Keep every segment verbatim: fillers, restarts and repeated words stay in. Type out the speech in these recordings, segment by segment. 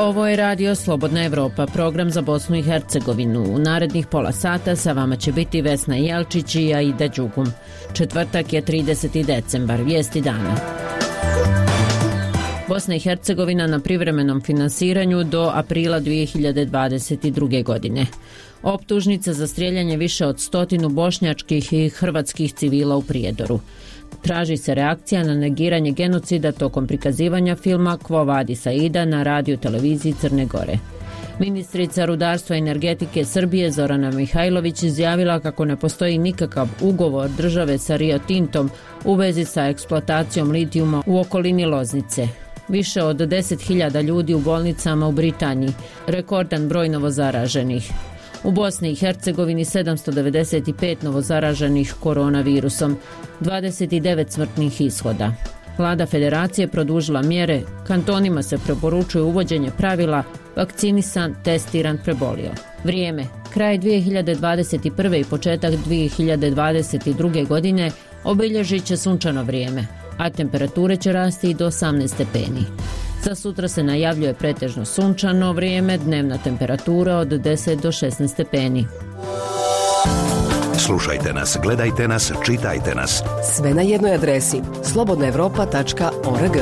Ovo je Radio Slobodna Evropa, program za Bosnu i Hercegovinu. U narednih pola sata sa vama će biti Vesna Jelčić i Aida Đugum. Četvrtak je trideseti decembar, vijesti dana. Bosna i Hercegovina na privremenom finansiranju do aprila dvije hiljade dvadeset druge. godine. Optužnica za strijeljanje više od stotinu bošnjačkih i hrvatskih civila u Prijedoru. Traži se reakcija na negiranje genocida tokom prikazivanja filma Quo Vadis Aida na radio televiziji Crne Gore. Ministrica rudarstva i energetike Srbije Zorana Mihajlović izjavila kako ne postoji nikakav ugovor države sa Rio Tintom u vezi sa eksploatacijom litijuma u okolini Loznice. Više od deset hiljada ljudi u bolnicama u Britaniji, rekordan broj novozaraženih. U Bosni i Hercegovini sedamsto devedeset pet novozaraženih koronavirusom, dvadeset devet smrtnih ishoda. Vlada federacije produžila mjere, kantonima se preporučuje uvođenje pravila vakcinisan, testiran, prebolio. Vrijeme. Kraj dvije hiljade dvadeset prve i početak dvije hiljade dvadeset druge. godine obilježit će sunčano vrijeme, a temperature će rasti i do osamnaest stepeni. Za sutra se najavljuje pretežno sunčano vrijeme, dnevna temperatura od deset do šesnaest stepeni. Slušajte nas, gledajte nas, čitajte nas. Sve na jednoj adresi slobodna evropa tačka org.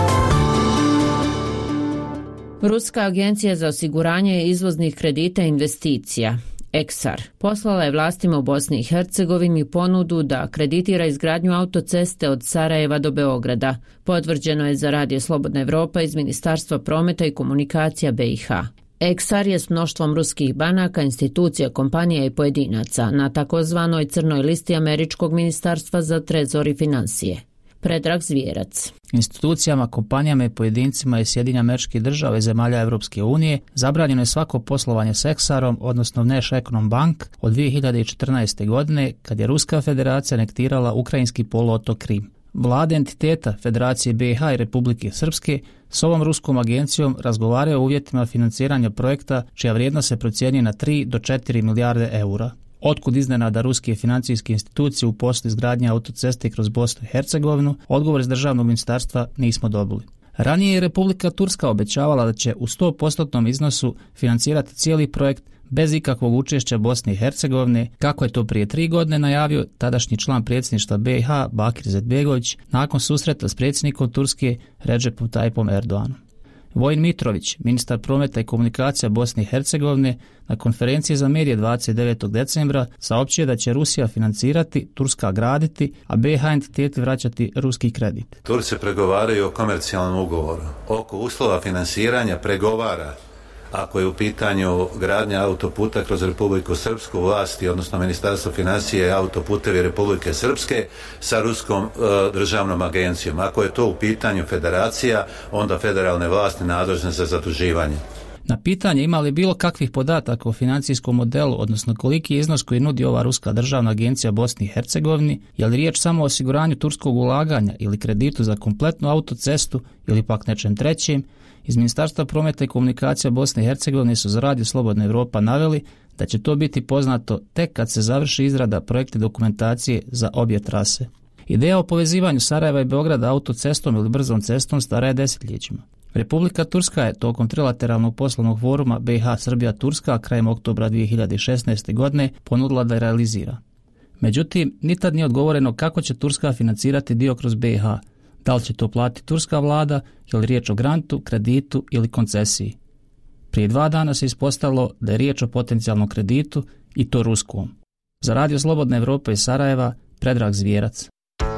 Ruska agencija za osiguranje izvoznih kredita i investicija E K S A R poslala je vlastima u Bosni i Hercegovini ponudu da kreditira izgradnju autoceste od Sarajeva do Beograda. Potvrđeno je za Radio Slobodna Evropa iz Ministarstva prometa i komunikacija B i H. E K S A R je s mnoštvom ruskih banaka, institucija, kompanija i pojedinaca na takozvanoj crnoj listi Američkog ministarstva za trezor i financije. Predrag Zvijerac. Institucijama, kompanijama i pojedincima iz Sjedinjenih Američkih Država i zemalja Europske unije zabranjeno je svako poslovanje s E K S A R-om, odnosno Nash Econom Bank, od dvije hiljade četrnaeste. godine, kad je Ruska federacija anektirala ukrajinski poluotok Krim. Vlade entiteta Federacije B i H i Republike Srpske s ovom ruskom agencijom razgovaraju o uvjetima financiranja projekta čija vrijednost se procjenjuje na tri do četiri milijarde eura. Otkud iznenada ruske financijske institucije u poslu izgradnje autoceste kroz Bosnu i Hercegovinu, odgovor iz državnog ministarstva nismo dobili. Ranije je Republika Turska obećavala da će u sto posto iznosu financirati cijeli projekt bez ikakvog učešća Bosne i Hercegovine, kako je to prije tri godine najavio tadašnji član predsjedništva B i H Bakir Izetbegović nakon susreta s predsjednikom Turske Recepom Tayyipom Erdoganom. Vojin Mitrović, ministar prometa i komunikacija Bosne i Hercegovine, na konferenciji za medije dvadeset devetog decembra saopćio da će Rusija financirati, Turska graditi, a B i H entiteti vraćati ruski kredit. Turci pregovaraju o komercijalnom ugovoru. Oko uslova financiranja pregovara, ako je u pitanju gradnja autoputa kroz Republiku Srpsku, vlasti, odnosno Ministarstvo financije i autoputevi Republike Srpske sa Ruskom e, državnom agencijom. Ako je to u pitanju federacija, onda federalne vlasti nadležne za zaduživanje. Na pitanje ima li bilo kakvih podataka o financijskom modelu, odnosno koliki je iznos koji nudi ova Ruska državna agencija Bosni i Hercegovini, je li riječ samo o osiguranju turskog ulaganja ili kreditu za kompletnu autocestu ili pak nečem trećem, iz Ministarstva prometa i komunikacija Bosne i Hercegovine su za Radio Slobodna Evropa naveli da će to biti poznato tek kad se završi izrada projektne dokumentacije za obje trase. Ideja o povezivanju Sarajeva i Beograda autocestom ili brzom cestom stara je desetljećima. Republika Turska je tokom trilateralnog poslovnog foruma B i H Srbija Turska krajem oktobra dvije hiljade šesnaeste. godine ponudila da je realizira. Međutim, ni tad nije odgovoreno kako će Turska financirati dio kroz B i H. Da li će to platiti turska vlada, je li riječ o grantu, kreditu ili koncesiji. Prije dva dana se ispostavilo da je riječ o potencijalnom kreditu i to ruskom. Za Radio Slobodna Evropa iz Sarajeva, Predrag Zvijerac.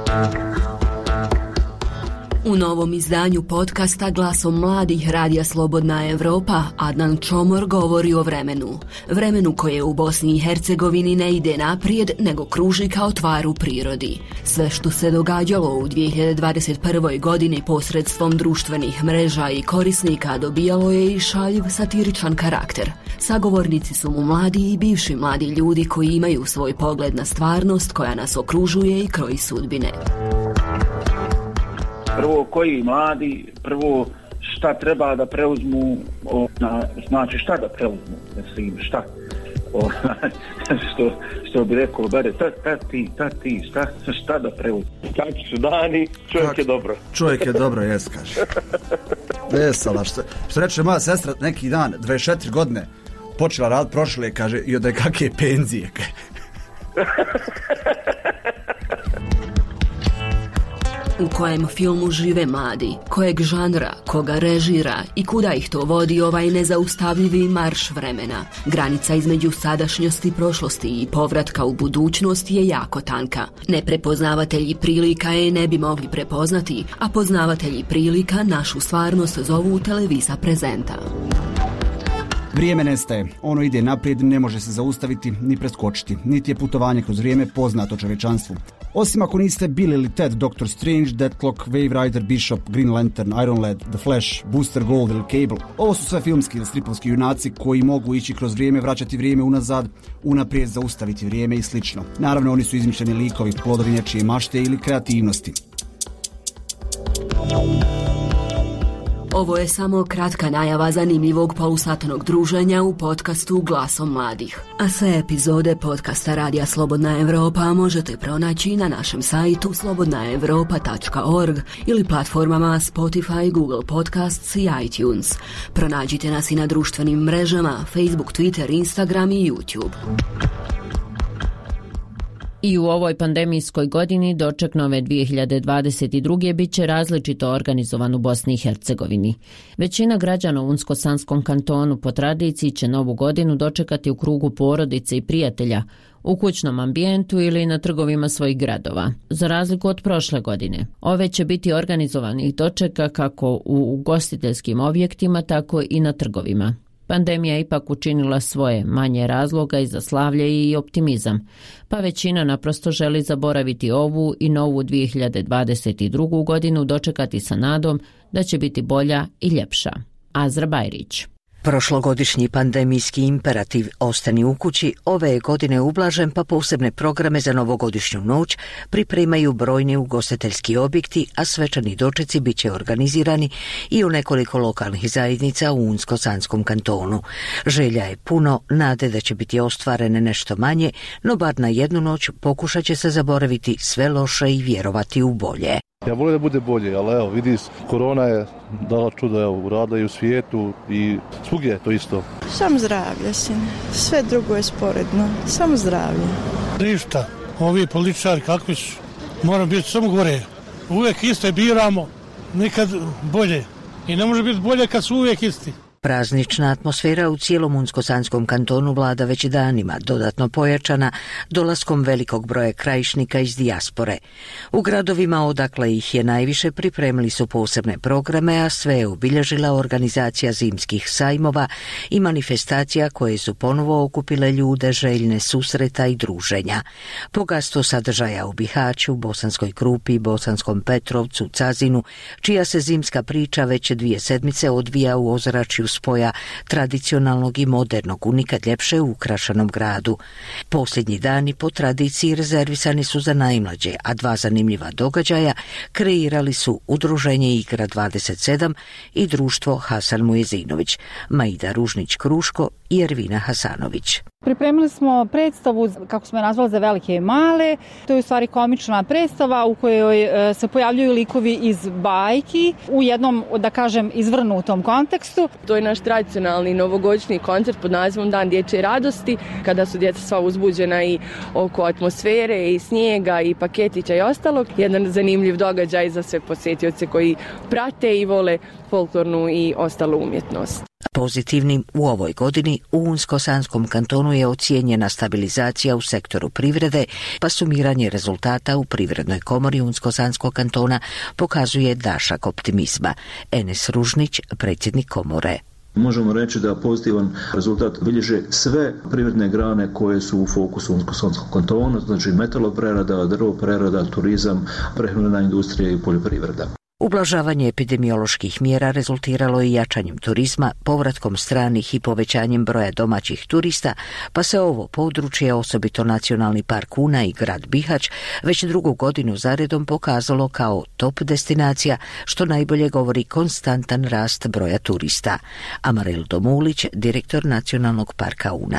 U novom izdanju podcasta Glasom mladih Radija Slobodna Evropa Adnan Čomor govori o vremenu. Vremenu koje u Bosni i Hercegovini ne ide naprijed, nego kruži kao tvar u prirodi. Sve što se događalo u dvije hiljade dvadeset prvoj. godini posredstvom društvenih mreža i korisnika dobijalo je i šaljiv satiričan karakter. Sagovornici su mu mladi i bivši mladi ljudi koji imaju svoj pogled na stvarnost koja nas okružuje i kroji sudbine. Prvo, koji mladi, prvo šta treba da preuzmu, o, na, znači šta da preuzmu, mislim šta, o, što, što bi rekao, bare, ta, ta ti, ta ti, šta, šta da preuzmu. Kakvi su dani, čovjek je dobro. Čovjek je dobro, jes kaže. Vesela, što, što reče moja sestra neki dan, dvadeset četiri godine, počela rad prošle, kaže, i od kakve penzije. U kojem filmu žive mladi, kojeg žanra, koga režira i kuda ih to vodi ovaj nezaustavljivi marš vremena. Granica između sadašnjosti, prošlosti i povratka u budućnost je jako tanka. Neprepoznavatelji prilika je ne bi mogli prepoznati, a poznavatelji prilika našu stvarnost zovu televisa prezenta. Vrijeme nestaje, ono ide naprijed, ne može se zaustaviti ni preskočiti, niti je putovanje kroz vrijeme poznato čovječanstvu. Osim ako niste Bill ili Ted, Doctor Strange, Deathlock, Wave Rider, Bishop, Green Lantern, Iron Lad, The Flash, Booster Gold ili Cable. Ovo su sve filmski ili stripovski junaci koji mogu ići kroz vrijeme, vraćati vrijeme unazad, unaprijed zaustaviti vrijeme i slično. Naravno, oni su izmišljeni likovi, plodovi nečije mašte ili kreativnosti. Ovo je samo kratka najava zanimljivog polusatnog druženja u podcastu Glasom mladih. A sve epizode podcasta Radija Slobodna Evropa možete pronaći na našem sajtu slobodna evropa tačka org ili platformama Spotify, Google Podcasts i iTunes. Pronađite nas i na društvenim mrežama Facebook, Twitter, Instagram i YouTube. I u ovoj pandemijskoj godini doček nove dvije hiljade dvadeset druge bit će različito organizovan u Bosni i Hercegovini. Većina građana u Unsko-Sanskom kantonu po tradiciji će novu godinu dočekati u krugu porodice i prijatelja, u kućnom ambijentu ili na trgovima svojih gradova. Za razliku od prošle godine, ove će biti organizovanih dočeka kako u ugostiteljskim objektima, tako i na trgovima. Pandemija je ipak učinila svoje, manje razloga i za slavlje i optimizam, pa većina naprosto želi zaboraviti ovu i novu dvije hiljade dvadeset drugu godinu dočekati sa nadom da će biti bolja i ljepša. Azra Bajrić. Prošlogodišnji pandemijski imperativ ostani u kući ove je godine ublažen, pa posebne programe za novogodišnju noć pripremaju brojni ugostiteljski objekti, a svečani dočeci bit će organizirani i u nekoliko lokalnih zajednica u Unsko-Sanskom kantonu. Želja je puno, nade da će biti ostvarene nešto manje, no bar na jednu noć pokušat će se zaboraviti sve loše i vjerovati u bolje. Ja volim da bude bolje, ali evo, vidiš, korona je dala čudo, evo, uradila i u svijetu i svugdje je to isto. Samo zdravlje, sine. Sve drugo je sporedno. Samo zdravlje. Ništa. Ovi političari kakvi su, moram biti samo gore. Uvijek iste biramo, nikad bolje. I ne može biti bolje kad su uvijek isti. Praznična atmosfera u cijelom Unsko-Sanskom kantonu vlada već danima, dodatno pojačana dolaskom velikog broja krajišnika iz dijaspore. U gradovima odakle ih je najviše pripremili su posebne programe, a sve je obilježila organizacija zimskih sajmova i manifestacija koje su ponovo okupile ljude željne susreta i druženja. Bogatstvo sadržaja u Bihaću, Bosanskoj Krupi, Bosanskom Petrovcu, Cazinu, čija se zimska priča već dvije sedmice odvija u ozračju spoja tradicionalnog i modernog u nikad ljepše ukrašenom gradu. Posljednji dani po tradiciji rezervisani su za najmlađe, a dva zanimljiva događaja kreirali su Udruženje Igra dvadeset sedam i društvo Hasan Mujezinović, Maida Ružnić-Kruško i Ervina Hasanović. Pripremili smo predstavu, kako smo je nazvali, za velike i male. To je u stvari komična predstava u kojoj se pojavljuju likovi iz bajki u jednom, da kažem, izvrnutom kontekstu. To je naš tradicionalni novogodišnji koncert pod nazivom Dan dječje radosti, kada su djeca sva uzbuđena i oko atmosfere i snijega i paketića i ostalog. Jedan zanimljiv događaj za sve posjetioce koji prate i vole folklornu i ostalu umjetnost. Pozitivnim u ovoj godini u Unsko-Sanskom kantonu je ocijenjena stabilizacija u sektoru privrede, pa sumiranje rezultata u Privrednoj komori Unsko-Sanskog kantona pokazuje dašak optimizma. Enes Ružnić, predsjednik komore. Možemo reći da pozitivan rezultat bilježe sve privredne grane koje su u fokusu Unsko-Sanskog kantona, znači metaloprerada, drvoprerada, turizam, prehrambena industrija i poljoprivreda. Ublažavanje epidemioloških mjera rezultiralo je jačanjem turizma, povratkom stranih i povećanjem broja domaćih turista, pa se ovo područje, osobito Nacionalni park Una i grad Bihać, već drugu godinu zaredom pokazalo kao top destinacija, što najbolje govori konstantan rast broja turista. Amarel Domulić, direktor Nacionalnog parka Una.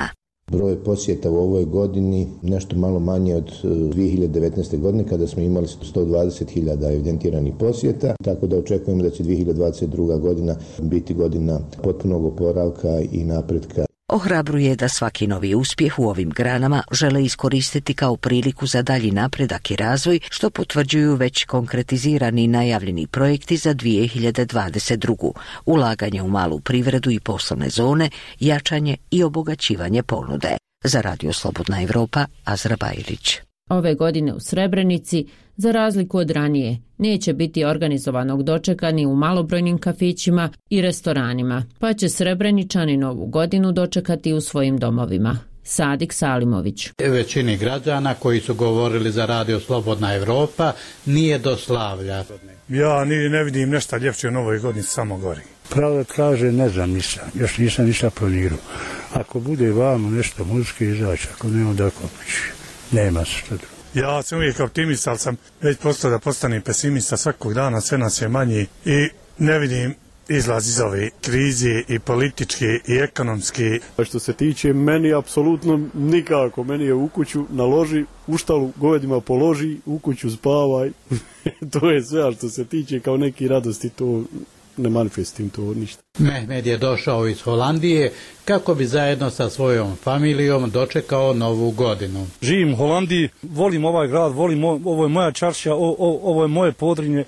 Broj posjeta u ovoj godini nešto malo manje od dvije hiljade devetnaeste. godine kada smo imali sto dvadeset hiljada evidentiranih posjeta, tako da očekujemo da će dvije hiljade dvadeset druga. godina biti godina potpunog oporavka i napretka. Ohrabruje da svaki novi uspjeh u ovim granama žele iskoristiti kao priliku za dalji napredak i razvoj, što potvrđuju već konkretizirani i najavljeni projekti za dvije hiljade dvadeset drugu. Ulaganje u malu privredu i poslovne zone, jačanje i obogaćivanje ponude. Za Radio Slobodna Evropa, Azra Bajrić. Ove godine u Srebrenici, za razliku od ranije, neće biti organizovanog dočeka ni u malobrojnim kafićima i restoranima, pa će Srebreničani novu godinu dočekati u svojim domovima. Sadik Salimović. Većini građana koji su govorili za Radio Slobodna Evropa nije do slavlja. Ja ni ne vidim nešto ljepše u novoj godini, samo gori. Pravo kaže, ne znam ništa, još nisam ništa planirao. Ako bude vamo nešto muzičke izaći, ako nema da kući, nema se što drugo. Ja sam uvijek optimist, ali sam već postao da postanem pesimista svakog dana, sve nas je manji i ne vidim izlaz iz ove krize i političke i ekonomske. Što se tiče meni, apsolutno nikako. Meni je u kuću naloži, u štalu govedima položi, u kuću spavaj. To je sve, a što se tiče kao neki radosti, to ne manifestim to ništa. Mehmed je došao iz Holandije kako bi zajedno sa svojom familijom dočekao novu godinu. Živim u Holandiji, volim ovaj grad, volim ovo je moja čaršija, o, o, ovo je moje Podrinje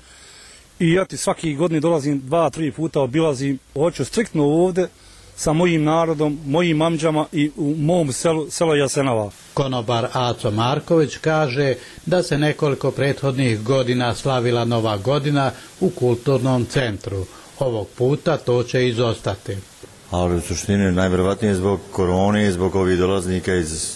i ja ti svaki godini dolazim dva, tri puta obilazim. Hoću striktno ovdje sa mojim narodom, mojim amđama i u mom selu, selo Jasenova. Konobar Aco Marković kaže da se nekoliko prethodnih godina slavila nova godina u kulturnom centru. Ovog puta to će izostati. Ali u suštini najvjerovatnije zbog korone, zbog ovih dolaznika iz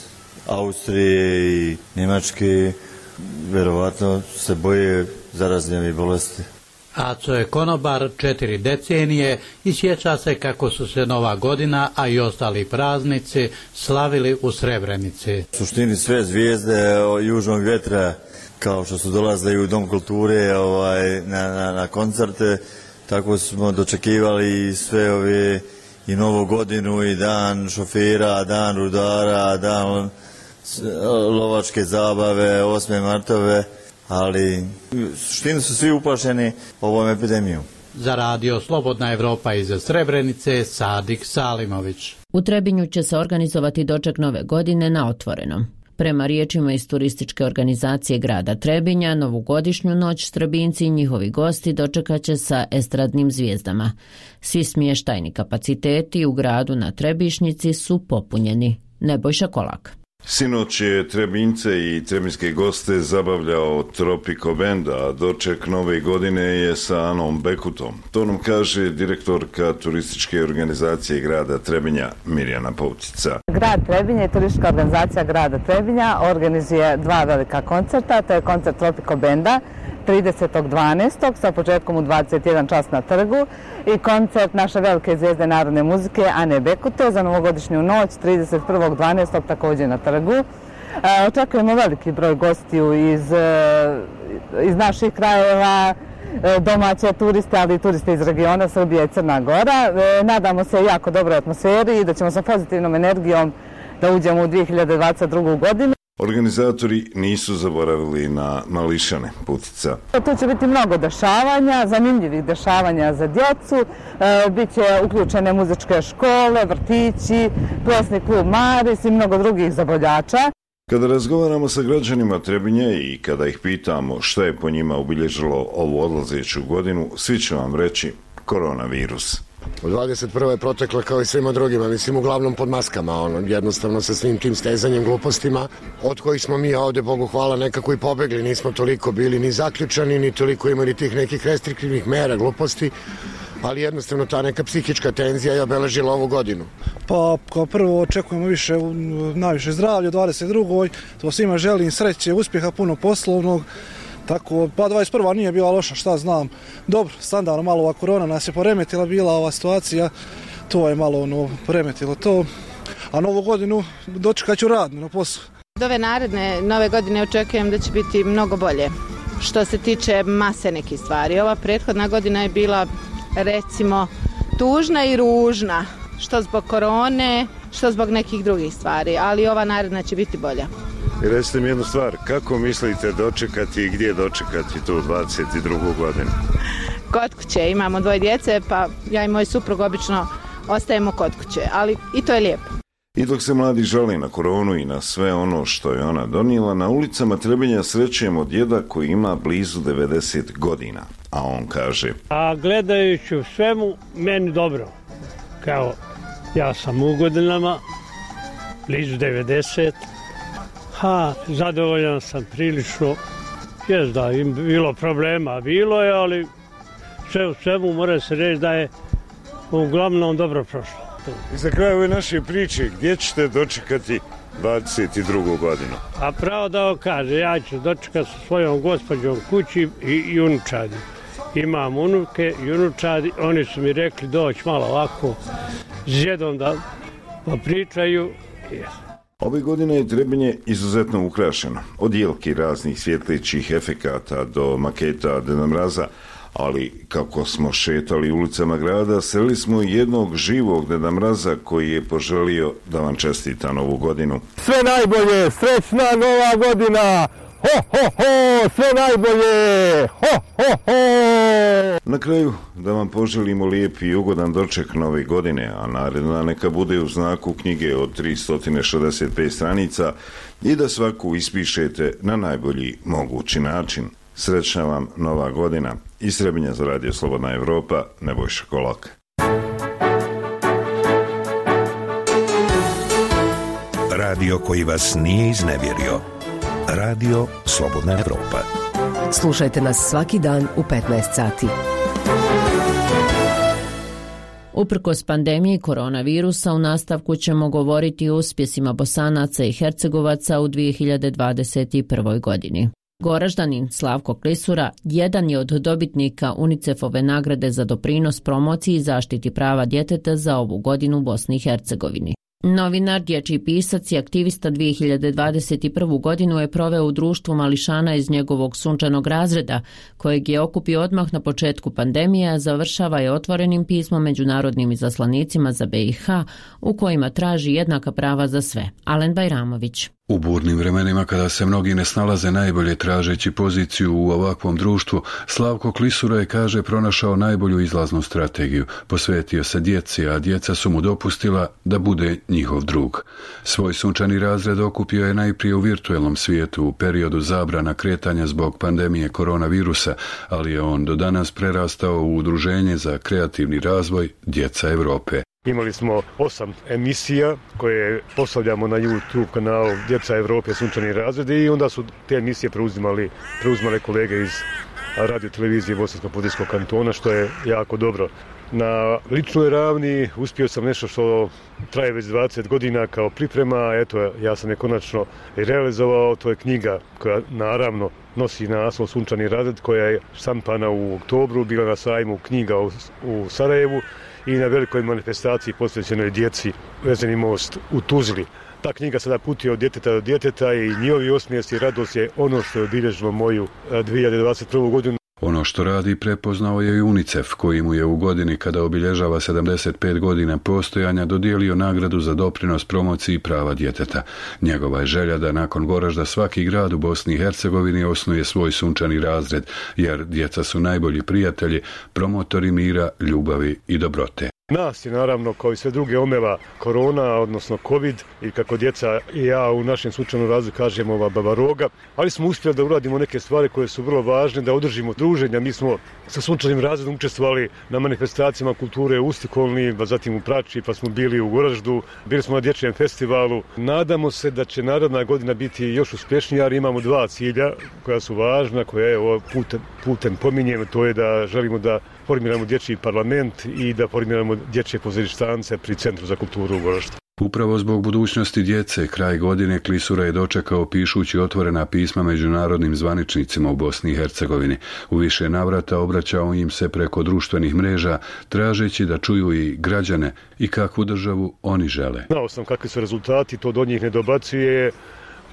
Austrije i Njemačke, vjerovatno se boje zaraznih bolesti. Aco je konobar četiri decenije i sjeća se kako su se Nova godina, a i ostali praznici slavili u Srebrenici. U suštini sve zvijezde južnog vjetra, kao što su dolazili u Dom kulture ovaj, na, na, na koncerte, tako smo dočekivali sve ove i Novu godinu i dan šofera, dan rudara, dan lovačke zabave, osme martove, ali u suštini su svi uplašeni ovom epidemijom. Za Radio Slobodna Evropa iz Srebrenice, Sadik Salimović. U Trebinju će se organizovati doček nove godine na otvorenom. Prema riječima iz turističke organizacije grada Trebinja, novogodišnju noć Strebinci i njihovi gosti dočekat će sa estradnim zvijezdama. Svi smještajni kapaciteti u gradu na Trebišnici su popunjeni. Nebojša Kolak. Sinoć je Trebince i trebinske goste zabavljao Tropico Band, a doček nove godine je sa Anom Bekutom. To nam kaže direktorka turističke organizacije grada Trebinja Mirjana Povtica. Grad Trebinje i turistička organizacija grada Trebinja organizuje dva velika koncerta. To je koncert Tropico Banda tridesetog dvanaestog sa početkom u dvadeset jedan čas na trgu i koncert naše velike zvijezde narodne muzike Ane Bekute za novogodišnju noć trideset prvog dvanaestog također na trgu. E, očekujemo veliki broj gostiju iz, iz naših krajeva, domaće turiste, ali i turiste iz regiona Srbije i Crna Gora. E, nadamo se jako dobroj atmosferi i da ćemo sa pozitivnom energijom da uđemo u dvije hiljade dvadeset drugu. godinu. Organizatori nisu zaboravili na mališane, Putica. Tu će biti mnogo dešavanja, zanimljivih dešavanja za djecu. E, Biće uključene muzičke škole, vrtići, plesni klub Maris i mnogo drugih zabavljača. Kada razgovaramo sa građanima Trebinje i kada ih pitamo šta je po njima obilježilo ovu odlazeću godinu, svi će vam reći koronavirus. U dvadeset prvoj je protekla kao i svima drugima, mislim uglavnom pod maskama, ono, jednostavno sa svim tim stezanjem glupostima, od kojih smo mi ovdje, Bogu hvala, nekako i pobegli, nismo toliko bili ni zaključani, ni toliko imali tih nekih restriktivnih mera gluposti, ali jednostavno ta neka psihička tenzija je obeležila ovu godinu. Pa kao prvo očekujemo više, najviše zdravlja u dvadeset drugoj. To svima želim sreće, uspjeha, puno poslovnog. Tako, pa dvadeset prva nije bila loša, šta znam. Dobro, standardno malo ova korona nas je poremetila, bila ova situacija, to je malo ono, poremetilo to. A novu godinu dočekat ću radno na poslu. Od ove naredne nove godine očekujem da će biti mnogo bolje. Što se tiče mase nekih stvari, ova prethodna godina je bila recimo tužna i ružna. Što zbog korone, što zbog nekih drugih stvari, ali ova naredna će biti bolja. I recite mi jednu stvar, kako mislite dočekati i gdje dočekati tu dvadeset drugu godinu? Kod kuće, imamo dvoje djece, pa ja i moj suprug obično ostajemo kod kuće, ali i to je lijepo. I dok se mladi žali na koronu i na sve ono što je ona donijela, na ulicama Trebinja srećemo djeda koji ima blizu devedeset godina, a on kaže: a gledajući u svemu, meni dobro. Kao, ja sam u godinama, blizu devedeset, ha, zadovoljan sam prilično. Jest da im bilo problema, bilo je, ali sve u svemu mora se reći da je uglavnom dobro prošlo. I za kraj ove naše priče, gdje ćete dočekati dvadeset drugu godinu? A pravo da vam kaže, ja ću dočekati sa svojom gospođom kući i unučadi. Imam unuke i unučadi, oni su mi rekli doći malo ovako s djedom da pričaju. Ove godine je Trebinje izuzetno ukrašeno, od jelki raznih svjetlećih efekata do maketa Deda Mraza, ali kako smo šetali ulicama grada, sreli smo jednog živog Deda Mraza koji je poželio da vam čestita novu godinu. Sve najbolje, srećna nova godina! Ho, ho, ho, sve najbolje! Ho, ho, ho! Na kraju da vam poželimo lijep i ugodan doček nove godine, a naredna neka bude u znaku knjige od tristo šezdeset pet stranica i da svaku ispišete na najbolji mogući način. Srećna vam nova godina. Iz Trebinja za Radio Slobodna Evropa, Nebojša Kolak. Radio koji vas nije iznevjerio. Radio Slobodna Evropa. Slušajte nas svaki dan u petnaest sati. Uprkos pandemiji koronavirusa, u nastavku ćemo govoriti o uspjesima Bosanaca i Hercegovaca u dvije hiljade dvadeset prvoj. godini. Goraždanin Slavko Klisura jedan je od dobitnika UNICEF-ove nagrade za doprinos promociji i zaštiti prava djeteta za ovu godinu u Bosni i Hercegovini. Novinar, dječji pisac i aktivista dvije hiljade dvadeset prvu. godinu je proveo u društvu mališana iz njegovog sunčanog razreda, kojeg je okupio odmah na početku pandemije, a završava je otvorenim pismom međunarodnim izaslanicima za B i H, u kojima traži jednaka prava za sve. Alen Bajramović. U burnim vremenima kada se mnogi ne snalaze najbolje tražeći poziciju u ovakvom društvu, Slavko Klisura je, kaže, pronašao najbolju izlaznu strategiju. Posvetio se djeci, a djeca su mu dopustila da bude njihov drug. Svoj sunčani razred okupio je najprije u virtuelnom svijetu u periodu zabrana kretanja zbog pandemije koronavirusa, ali je on do danas prerastao u udruženje za kreativni razvoj Djeca Evrope. Imali smo osam emisija koje postavljamo na YouTube kanalu Djeca Evrope sunčani razredi i onda su te emisije preuzimali, preuzimale kolege iz radio televizije Bosansko-Podinjskog kantona, što je jako dobro. Na ličnoj ravni uspio sam nešto što traje već dvadeset godina kao priprema, eto ja sam je konačno realizovao, to je knjiga koja naravno nosi naslov Sunčani razred, koja je štampana u oktobru, bila na sajmu knjiga u, u Sarajevu i na velikoj manifestaciji posvećenoj djeci Vezeni most u Tuzli. Ta knjiga sada putuje od djeteta do djeteta i njihovi osmijesi i radost je ono što je obilježilo moju dvije hiljade dvadeset prvu. godinu. Ono što radi prepoznao je i UNICEF, koji mu je u godini kada obilježava sedamdeset pet godina postojanja dodijelio nagradu za doprinos promociji prava djeteta. Njegova je želja da nakon Goražda svaki grad u Bosni i Hercegovini osnuje svoj sunčani razred, jer djeca su najbolji prijatelji, promotori mira, ljubavi i dobrote. Nas je naravno, kao i sve druge, omela korona, odnosno covid, i kako djeca i ja u našem sunčanom razredu kažemo ova baba roga, ali smo uspjeli da uradimo neke stvari koje su vrlo važne, da održimo druženja. Mi smo sa sunčanim razredom učestvovali na manifestacijama kulture u Ustikolni, zatim u Prači, pa smo bili u Goraždu, bili smo na dječjem festivalu. Nadamo se da će naredna godina biti još uspješnija, jer imamo dva cilja koja su važna, koja je ovo putem, putem pominjem, to je da želimo da formiramo dječji parlament i da formiramo dječje pozorištance pri Centru za kulturu u Goraždu. Upravo zbog budućnosti djece, kraj godine Klisura je dočekao pišući otvorena pisma međunarodnim zvaničnicima u Bosni i Hercegovini. U više navrata obraćao im se preko društvenih mreža, tražeći da čuju i građane i kakvu državu oni žele. Znao sam kakvi su rezultati, to do njih ne dobacuje,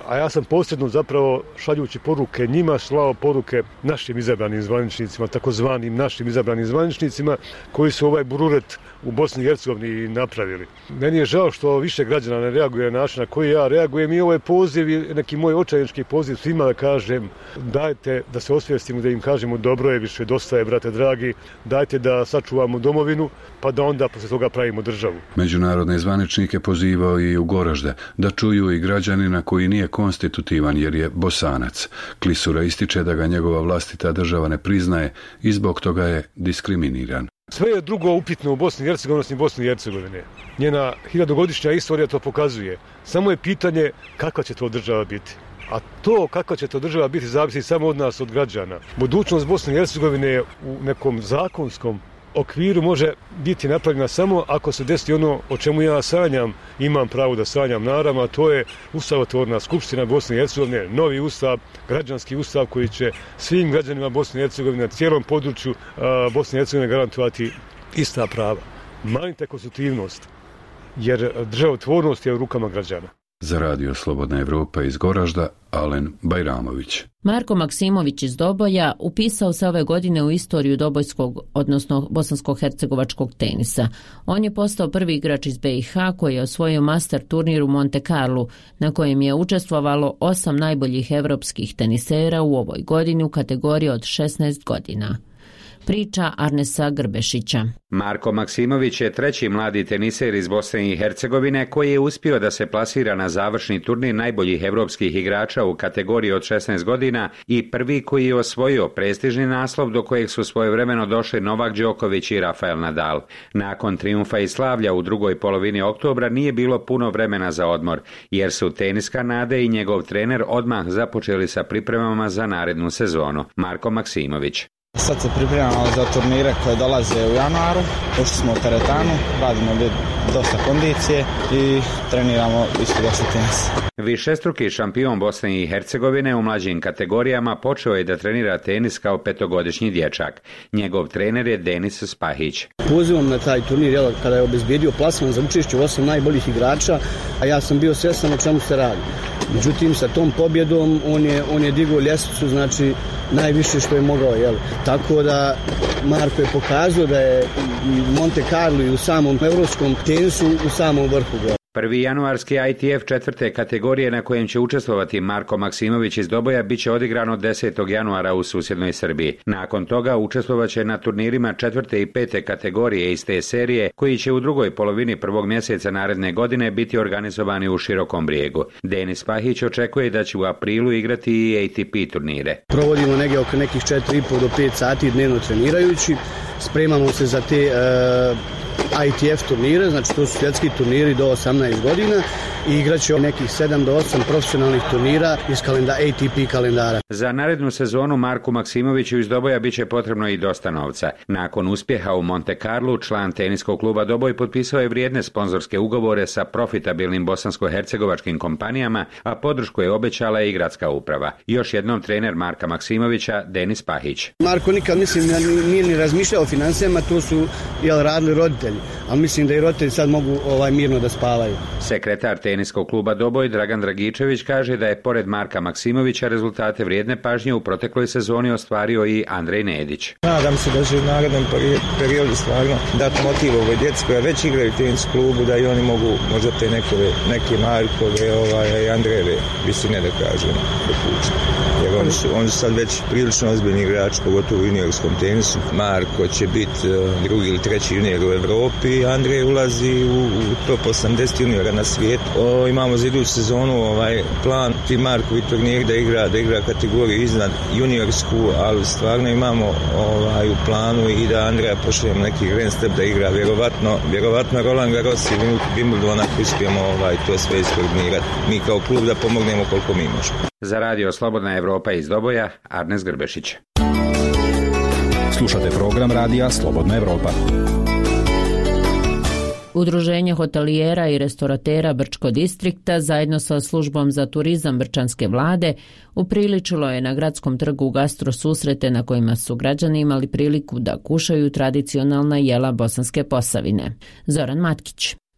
a ja sam posredno zapravo šaljući poruke njima slao poruke našim izabranim zvaničnicima, takozvanim našim izabranim zvaničnicima koji su ovaj bururet u Bosni i Hercegovini napravili. Meni je žao što više građana ne reaguje na način na koji ja reagujem i ovaj poziv je neki moj očajnički poziv svima da kažem dajte da se osvijestimo, da im kažemo dobro je, više dosta je, brate dragi, dajte da sačuvamo domovinu pa da onda posle toga pravimo državu. Međunarodne zvaničnike pozivao i u Goražde da čuju i građanina koji nije konstitutivan jer je Bosanac. Klisura ističe da ga njegova vlastita država ne priznaje i zbog toga je diskriminiran. Sve je drugo upitno u Bosni i Hercegovini i Bosni i Hercegovine. Njena hiljadugodišnja istorija to pokazuje. Samo je pitanje kakva će to država biti. A to kakva će to država biti zavisi samo od nas, od građana. Budućnost Bosne i Hercegovine u nekom zakonskom okviru može biti napravljena samo ako se desi ono o čemu ja sanjam, imam pravo da sanjam naravno, a to je ustavotvorna skupština Bosne i Hercegovine, novi ustav, građanski ustav koji će svim građanima Bosne i Hercegovine na cijelom području a, Bosne i Hercegovine garantovati ista prava. Manjte konstitutivnost, jer državotvornost je u rukama građana. Za Radio Slobodna Evropa iz Goražda, Alen Bajramović. Marko Maksimović iz Doboja upisao se ove godine u istoriju dobojskog, odnosno bosansko-hercegovačkog tenisa. On je postao prvi igrač iz be i ha koji je osvojio master turnir u Monte Carlu, na kojem je učestvovalo osam najboljih evropskih tenisera u ovoj godini u kategoriji od šesnaest godina. Priča Arnesa Grbešića. Marko Maksimović je treći mladi teniser iz Bosne i Hercegovine koji je uspio da se plasira na završni turnir najboljih evropskih igrača u kategoriji od šesnaest godina i prvi koji je osvojio prestižni naslov do kojeg su svojevremeno došli Novak Đoković i Rafael Nadal. Nakon trijumfa i slavlja u drugoj polovini oktobra nije bilo puno vremena za odmor, jer su teniska Nade i njegov trener odmah započeli sa pripremama za narednu sezonu. Marko Maksimović. Sad se pripremamo za turnire koje dolaze u januaru, ušli smo u teretanu, radimo dosta kondicije i treniramo isto dosta tenis. Višestruki šampion Bosne i Hercegovine u mlađim kategorijama počeo je da trenira tenis kao petogodišnji dječak. Njegov trener je Denis Spahić. Pozivom na taj turnir, jel, kada je obezbijedio plasman za učešće u osam najboljih igrača, a ja sam bio svjestan o čemu se radi. Međutim, sa tom pobjedom on je, on je digao ljestvicu, znači najviše što je mogao, jel. Tako da Marko je pokazao da je Monte Carlo i u samom evropskom tenisu u samom vrhu. Prvi januarski I T F četvrte kategorije na kojem će učestvovati Marko Maksimović iz Doboja bit će odigrano desetog januara u susjednoj Srbiji. Nakon toga učestvovaće na turnirima četvrte i pete kategorije iz te serije koji će u drugoj polovini prvog mjeseca naredne godine biti organizovani u Širokom Brijegu. Denis Pahić očekuje da će u aprilu igrati i A T P turnire. Provodimo negdje oko nekih četiri i pol do pet sati dnevno trenirajući. Spremamo se za te uh... I T F turnire, znači to su svjetski turniri do osamnaest godina i igraće nekih sedam do osam profesionalnih turnira iz kalendara, A T P kalendara. Za narednu sezonu Marku Maksimoviću iz Doboja bit će potrebno i dosta novca. Nakon uspjeha u Monte Carlu, član teniskog kluba Doboj potpisao je vrijedne sponzorske ugovore sa profitabilnim bosansko-hercegovačkim kompanijama, a podršku je obećala i gradska uprava. Još jednom trener Marka Maksimovića, Denis Pahić. Marko nikad, mislim, nije ni razmišljao o financijama, to su jel, radili roditelji, ali mislim da i roditelji sad mogu ovaj, mirno da spavaju. Sekretar teniskog kluba Doboj, Dragan Dragičević, kaže da je pored Marka Maksimovića rezultate vrijedne pažnje u protekloj sezoni ostvario i Andrej Nedić. Nadam se da će u narednom periodu stvarno dati motiv ovoj djeci koja već igraju u tenis klubu, da i oni mogu možda te nekove, neke Markove ovaj, i Andrejeve visine da kažem dopučiti. Jer oni su, oni su sad već prilično ozbiljni igrači, pogotovo u juniorskom tenisu. Marko će biti uh, drugi ili treći junior u Evropi, Andrej ulazi u, u top osamdeset juniora na svijetu. O, imamo za iduću sezonu ovaj plan ti Markovi turnir da igra, da igra kategoriju iznad juniorsku, ali stvarno imamo ovaj, u planu i da Andreja pošaljemo neki grand step da igra vjerovatno, vjerovatno Roland Garros i Wimbledon ako uspijemo ovaj, to sve iskoordinirati. Mi kao klub da pomognemo koliko mi možemo. Za Radio Slobodna Evropa iz Doboja, Arnes Grbešić. Slušate program Radija Slobodna Evropa. Udruženje hotelijera i restoratera Brčko distrikta zajedno sa službom za turizam Brčanske vlade upriličilo je na gradskom trgu gastro susrete na kojima su građani imali priliku da kušaju tradicionalna jela Bosanske Posavine. Zoran Matkić.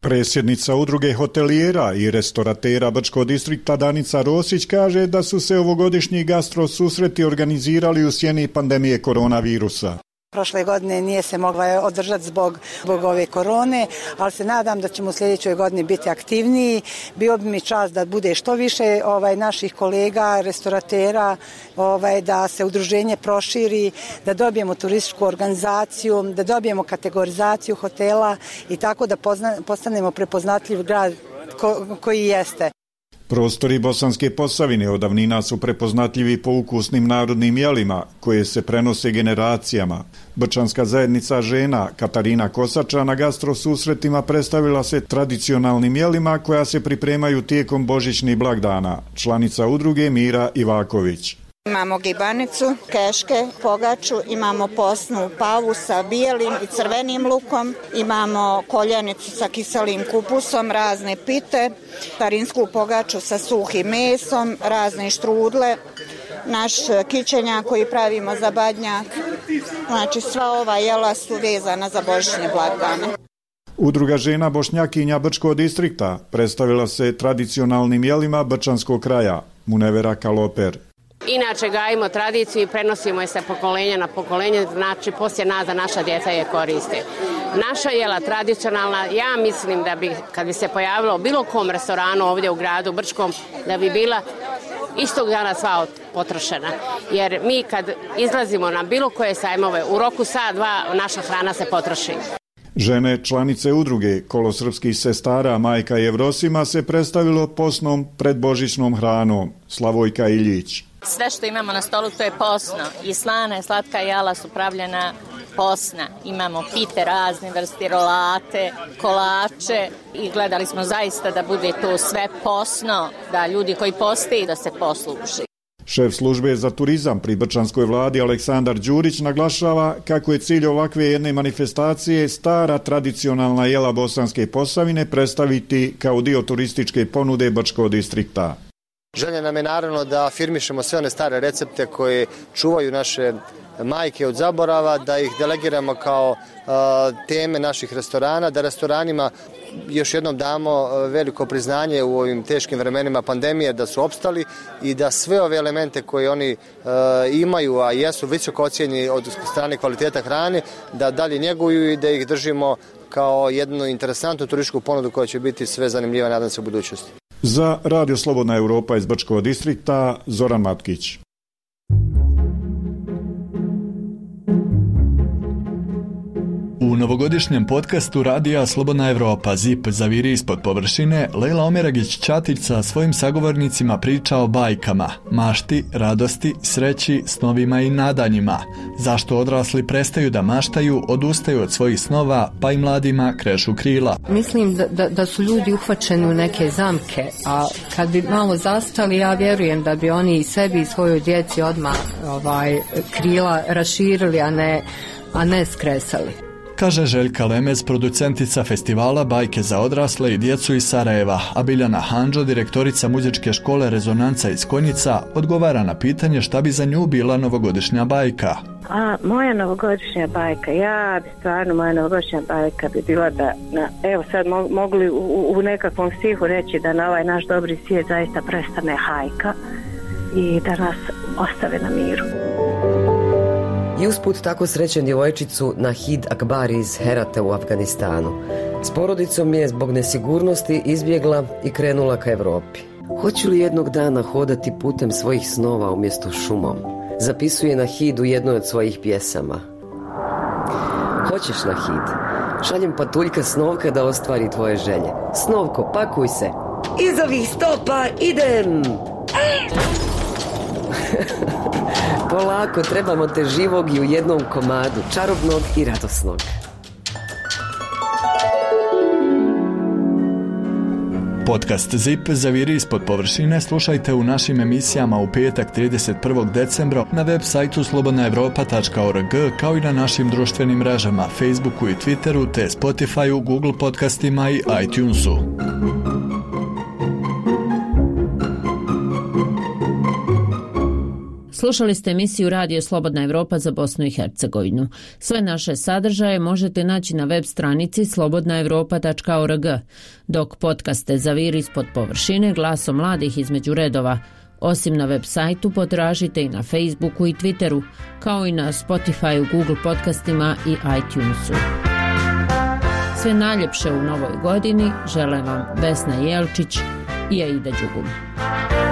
Predsjednica udruge hotelijera i restoratera Brčkog distrikta Danica Rosić kaže da su se ovogodišnji gastro susreti organizirali u sjeni pandemije koronavirusa. Prošle godine nije se mogla održati zbog, zbog ove korone, ali se nadam da ćemo u sljedećoj godini biti aktivniji. Bio bi mi čast da bude što više ovaj, naših kolega, restoratera, ovaj, da se udruženje proširi, da dobijemo turističku organizaciju, da dobijemo kategorizaciju hotela i tako da pozna, postanemo prepoznatljiv grad ko, koji jeste. Prostori Bosanske Posavine od davnina su prepoznatljivi po ukusnim narodnim jelima koje se prenose generacijama. Brčanska zajednica žena Katarina Kosača na gastro susretima predstavila se tradicionalnim jelima koja se pripremaju tijekom božićnih blagdana. Članica udruge Mira Ivaković. Imamo gibanicu, keške, pogaču, imamo posnu pavu sa bijelim i crvenim lukom, imamo koljenicu sa kiselim kupusom, razne pite, starinsku pogaču sa suhim mesom, razne štrudle, naš kićenjak koji pravimo za badnjak. Znači sva ova jela su vezana za božićne blagdane. Udruga žena Bošnjakinja Brčkog distrikta predstavila se tradicionalnim jelima brčanskog kraja, Munevera Kaloper. Inače gajimo tradiciju i prenosimo je sa pokolenja na pokolenje, znači poslije nas da naša djeca je koriste. Naša jela tradicionalna, ja mislim da bi, kad bi se pojavilo bilo kom restoranu ovdje u gradu Brčkom, da bi bila istog dana sva potrošena. Jer mi kad izlazimo na bilo koje sajmove, u roku sat, dva, naša hrana se potroši. Žene članice udruge Kolo srpskih sestara Majka i Evrosima se predstavilo posnom predbožićnom hranom. Slavojka Iljić. Sve što imamo na stolu to je posno. I slana i slatka jela su pravljena posna. Imamo pite razne vrste, rolate, kolače i gledali smo zaista da bude to sve posno, da ljudi koji poste i da se posluži. Šef službe za turizam pri brčanskoj vladi Aleksandar Đurić naglašava kako je cilj ovakve jedne manifestacije stara tradicionalna jela Bosanske Posavine predstaviti kao dio turističke ponude Brčkog distrikta. Želja nam je naravno da afirmišemo sve one stare recepte koje čuvaju naše majke od zaborava, da ih delegiramo kao uh, teme naših restorana, da restoranima još jednom damo veliko priznanje u ovim teškim vremenima pandemije da su opstali i da sve ove elemente koje oni uh, imaju, a jesu visoko ocijenjeni od strane kvaliteta hrane, da dalje njeguju i da ih držimo kao jednu interesantnu turističku ponudu koja će biti sve zanimljiva, nadam se, u budućnosti. Za Radio Slobodna Europa iz Brčkog distrikta, Zoran Matkić. U novogodišnjem podcastu Radija Slobodna Evropa Zip zaviri ispod površine, Lejla Omeragić-Ćatić sa svojim sagovornicima priča o bajkama, mašti, radosti, sreći, snovima i nadanjima. Zašto odrasli prestaju da maštaju, odustaju od svojih snova, pa i mladima krešu krila. Mislim da, da, da su ljudi uhvaćeni u neke zamke, a kad bi malo zastali, ja vjerujem da bi oni i sebi i svojoj djeci odmah ovaj, krila raširili, a ne, a ne skresali. Kaže Željka Lemez, producentica festivala Bajke za odrasle i djecu iz Sarajeva, a Biljana Handžo, direktorica muzičke škole Rezonanca iz Konjica, odgovara na pitanje šta bi za nju bila novogodišnja bajka. A, moja novogodišnja bajka, ja bi stvarno, moja novogodišnja bajka bi bila da, na, evo sad mo, mogli u, u nekakvom stihu reći da na ovaj naš dobri svijet zaista prestane hajka i da nas ostave na miru. I usput tako srećen djevojčicu Nahid Akbari iz Herate u Afganistanu. S porodicom je zbog nesigurnosti izbjegla i krenula ka Europi. Hoću li jednog dana hodati putem svojih snova umjesto šumom? Zapisuje Nahid u jednoj od svojih pjesama. Hoćeš, Nahid? Šaljem patuljka Snovka da ostvari tvoje želje. Snovko, pakuj se. Iz ovih stopa idem! Polako, trebamo te živog i u jednom komadu, čarobnog i radosnog. Podcast Zip zaviri ispod površine slušajte u našim emisijama u petak trideset prvog decembra na web sajtu slobodna evropa tačka org kao i na našim društvenim mrežama Facebooku i Twitteru te Spotifyu, Google podcastima i iTunesu. Slušali ste emisiju Radio Slobodna Evropa za Bosnu i Hercegovinu. Sve naše sadržaje možete naći na web stranici slobodna evropa tačka org, dok podcaste Zaviri ispod površine, glasom mladih između redova, osim na web sajtu potražite i na Facebooku i Twitteru, kao i na Spotifyu, Google podcastima i iTunesu. Sve najljepše u novoj godini žele vam Vesna Jelčić i Aida Đugum.